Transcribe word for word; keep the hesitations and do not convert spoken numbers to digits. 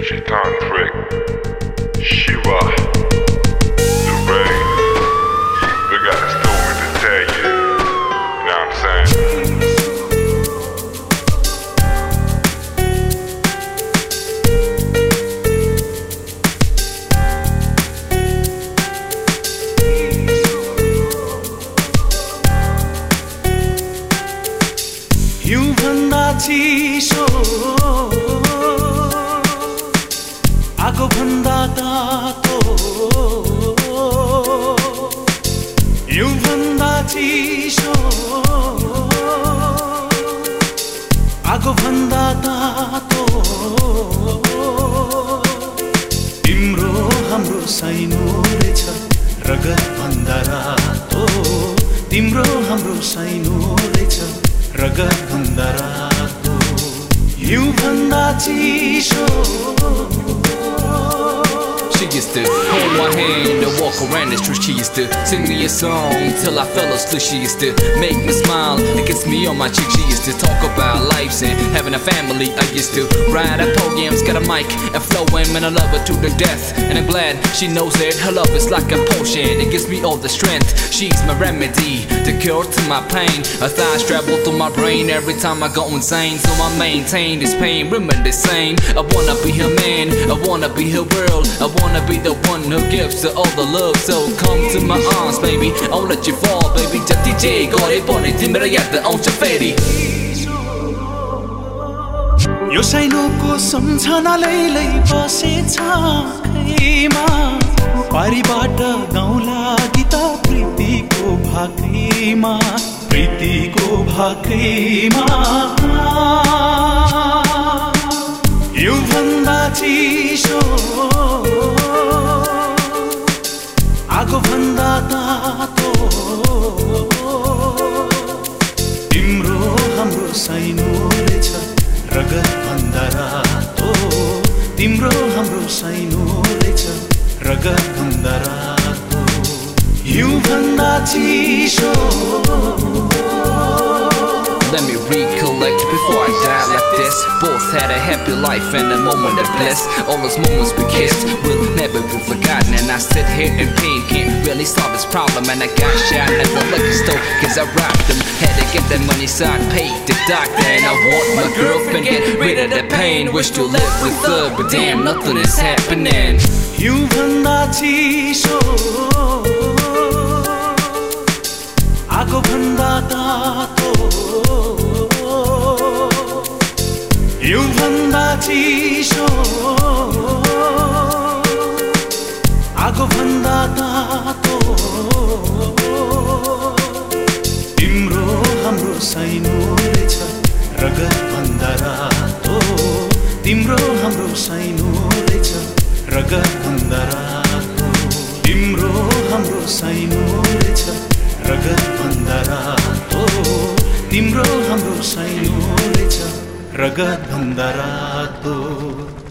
D J Tantric, Shiva, The Rain. We got a story to tell you. You know what I'm saying? हिउँ भन्दा चिसो आगो भन्दा तातो हिउँ भन्दा चिसो आगो भन्दा तातो तिम्रो हाम्रो साइनो रहेछ रगत भन्दा रातो तिम्रो हाम्रो साइनो रहेछ रगत भन्दा रातो हिउँ भन्दा चिसो. She used to hold my hand and walk around the street. She used to sing me a song till I fell asleep. She used to make me smile and kiss me on my cheek. She used to talk about life and having a family. I used to write her poems, got a mic and flow him, and I love her to the death. And I'm glad she knows that her love is like a potion. It gives me all the strength. She's my remedy, the cure to my pain. Her thighs travel through my brain every time I go insane. So I maintain this pain, remain the same. I wanna be her man, I wanna be her world, I wanna be the one who gives her all the love. So come to my arms, baby, I won't let you fall, baby. Just D J gore bone timera yada आउँछ फेरि. यो साइनोको सम्झना लैलै बसेछ खैमा पारीबाट गाउँ लागि त प्रीतिको भाकैमा प्रीतिको भाकैमा हिउँ भन्दा चिसो आगो भन्दा तातो तिम्रो हाम्रो साइनो रहेछ रगत भन्दा रातो तिम्रो हाम्रो साइनो रहेछ रगत भन्दा रातो हिउँ भन्दा चिसो. Let me recollect before I die like this. Both had a happy life and a moment of bliss. All those moments we kissed will never be forgotten. And I sit here in pain, can't really solve this problem. And I got shot at the liquor store cause I robbed them. Had to get that money so I paid the doctor. And I want my girlfriend, get rid of the pain. Wish to live with her, but damn, nothing is happening. हिउँ भन्दा चिसो आगो भन्दा तातो हिउँ भन्दा चिसो आगो भन्दा तातो तिम्रो हाम्रो साइनो रहेछ रगत भन्दा रातो तिम्रो हाम्रो साइनो रहेछ रगत भन्दा रातो तिम्रो हाम्रो साइनो रहेछ रगत भन्दा रातो तिम्रो हाम्रो साइनो रहेछ रगत भन्दा रातो.